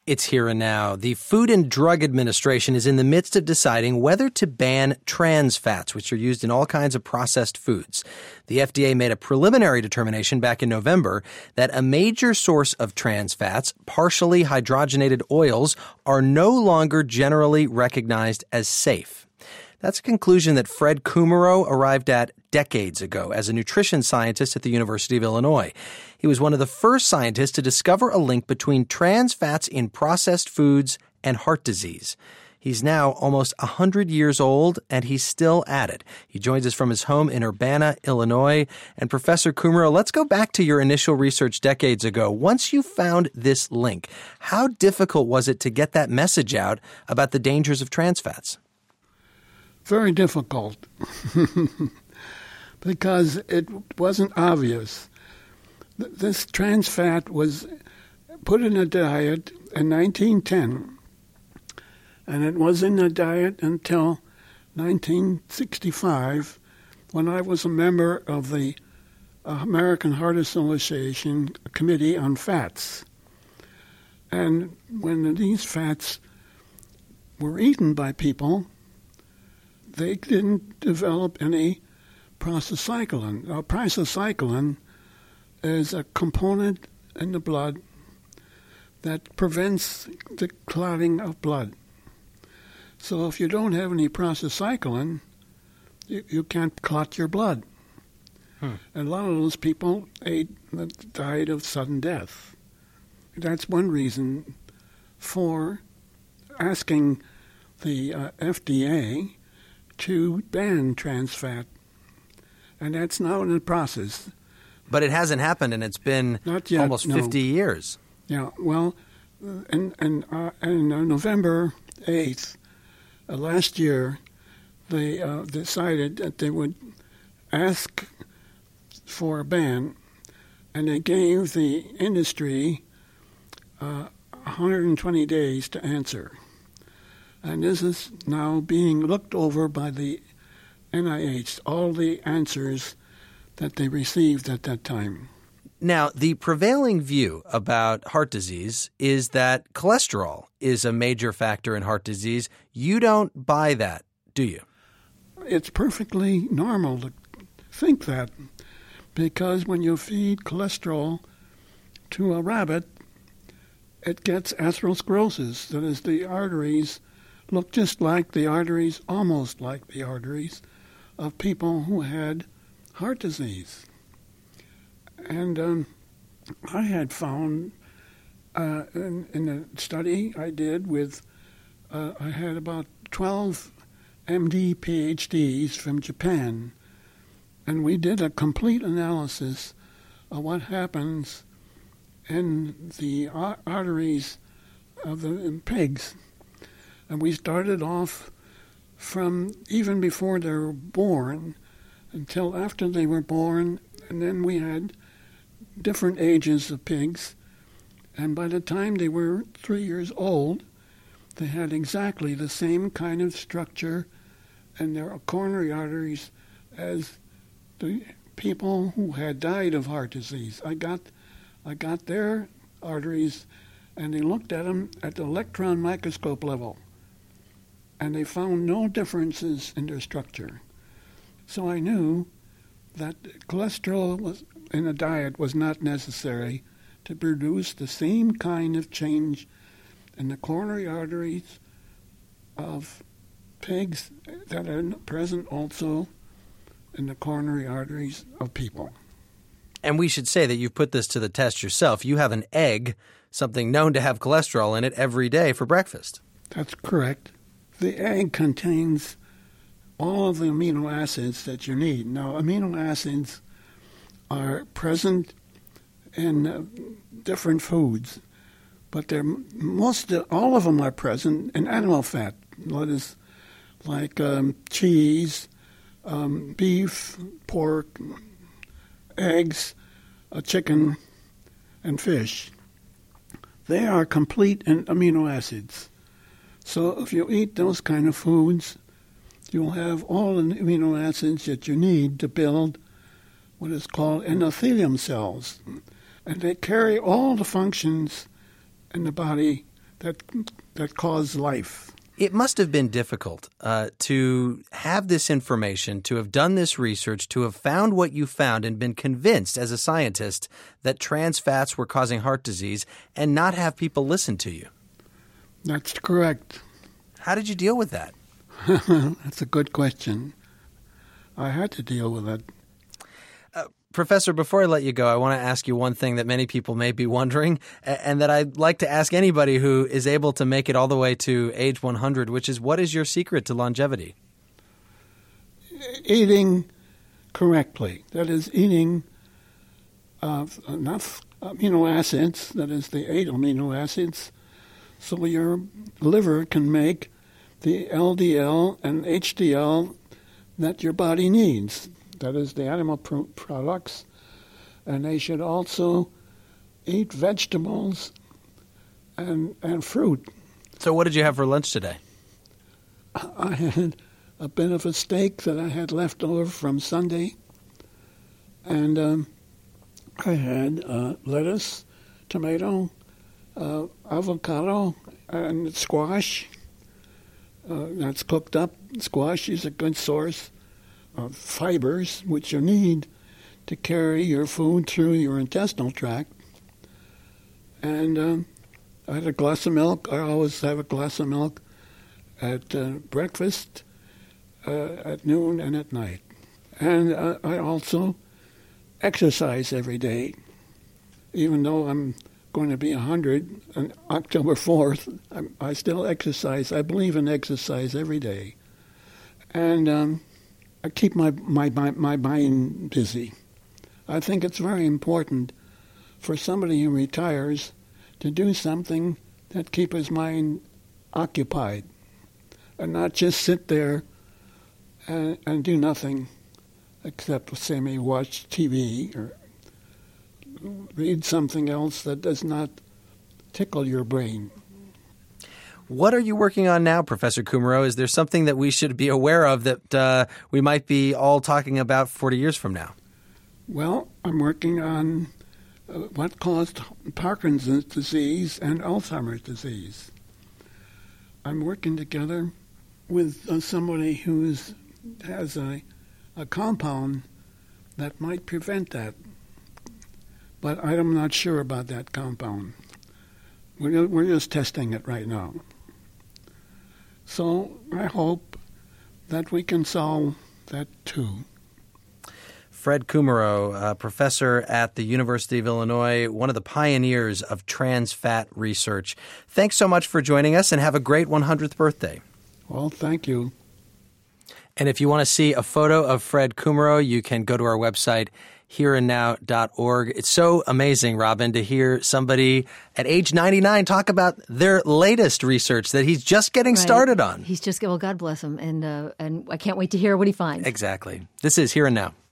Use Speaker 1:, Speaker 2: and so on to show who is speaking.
Speaker 1: It's here and now. The Food and Drug Administration is in the midst of deciding whether to ban trans fats, which are used in all kinds of processed foods. The FDA made a preliminary determination back in November that a major source of trans fats, partially hydrogenated oils, are no longer generally recognized as safe. That's a conclusion that Fred Kummerow arrived at decades ago as a nutrition scientist at the University of Illinois. He was one of the first scientists to discover a link between trans fats in processed foods and heart disease. He's now almost 100 years old, and he's still at it. He joins us from his home in Urbana, Illinois. And Professor Kummerow, let's go back to your initial research decades ago. Once you found this link, how difficult was it to get that message out about the dangers of trans fats?
Speaker 2: Very difficult, because it wasn't obvious. This trans fat was put in a diet in 1910, and it was in the diet until 1965, when I was a member of the American Heart Association Committee on Fats. And when these fats were eaten by people, they didn't develop any prostacyclin. Now, prostacyclin is a component in the blood that prevents the clotting of blood. So if you don't have any prostacyclin, you can't clot your blood. And a lot of those people died of sudden death. That's one reason for asking the FDA to ban trans fat, and that's now in the process.
Speaker 1: But it hasn't happened, and it's been almost 50 years.
Speaker 2: Yeah, well, in November 8th last year, they decided that they would ask for a ban, and they gave the industry 120 days to answer. And this is now being looked over by the NIH, all the answers that they received at that time.
Speaker 1: Now, the prevailing view about heart disease is that cholesterol is a major factor in heart disease. You don't buy that, do you?
Speaker 2: It's perfectly normal to think that, because when you feed cholesterol to a rabbit, it gets atherosclerosis. That is, the arteries look just like the arteries, almost like the arteries, of people who had heart disease. And I had found in a study I did with, I had about 12 MD PhDs from Japan, and we did a complete analysis of what happens in the arteries of the pigs. And we started off from even before they were born until after they were born, and then we had different ages of pigs. And by the time they were 3 years old, they had exactly the same kind of structure in their coronary arteries as the people who had died of heart disease. I got their arteries, and they looked at them at the electron microscope level, and they found no differences in their structure. So I knew that cholesterol in a diet was not necessary to produce the same kind of change in the coronary arteries of pigs that are present also in the coronary arteries of people.
Speaker 1: And we should say that you put this to the test yourself. You have an egg, something known to have cholesterol in it, every day for breakfast.
Speaker 2: That's correct. The egg contains all of the amino acids that you need. Now, amino acids are present in different foods, but all of them are present in animal fat. That is, like cheese, beef, pork, eggs, chicken, and fish. They are complete in amino acids. So if you eat those kind of foods, you'll have all the amino acids that you need to build what is called endothelium cells. And they carry all the functions in the body that cause life.
Speaker 1: It must have been difficult to have this information, to have done this research, to have found what you found and been convinced as a scientist that trans fats were causing heart disease and not have people listen to you.
Speaker 2: That's correct.
Speaker 1: How did you deal with that?
Speaker 2: That's a good question. I had to deal with it.
Speaker 1: Professor, before I let you go, I want to ask you one thing that many people may be wondering and that I'd like to ask anybody who is able to make it all the way to age 100, which is, what is your secret to longevity?
Speaker 2: Eating correctly. That is, eating enough amino acids, that is the 8 amino acids, so your liver can make the LDL and HDL that your body needs. That is the animal products. And they should also eat vegetables and fruit.
Speaker 1: So what did you have for lunch today?
Speaker 2: I had a bit of a steak that I had left over from Sunday. And I had lettuce, tomato, avocado, and squash. That's cooked up. Squash is a good source of fibers, which you need to carry your food through your intestinal tract. And I had a glass of milk. I always have a glass of milk at breakfast, at noon, and at night. And I also exercise every day. Even though I'm going to be 100 on October 4th, I still exercise. I believe in exercise every day. And I keep my mind busy. I think it's very important for somebody who retires to do something that keeps his mind occupied and not just sit there and do nothing except, say, maybe watch TV or read something else that does not tickle your brain.
Speaker 1: What are you working on now, Professor Kumerow? Is there something that we should be aware of that we might be all talking about 40 years from now?
Speaker 2: Well, I'm working on what caused Parkinson's disease and Alzheimer's disease. I'm working together with somebody who has a compound that might prevent that. But I'm not sure about that compound. We're just testing it right now. So I hope that we can solve that too.
Speaker 1: Fred Kumerow, professor at the University of Illinois, one of the pioneers of trans fat research. Thanks so much for joining us, and have a great 100th birthday.
Speaker 2: Well, thank you.
Speaker 1: And if you want to see a photo of Fred Kumerow, you can go to our website, hereandnow.org. It's so amazing, Robin, to hear somebody at age 99 talk about their latest research that he's just getting started on.
Speaker 3: He's just, well, God bless him. And I can't wait to hear what he finds.
Speaker 1: Exactly. This is Here and Now.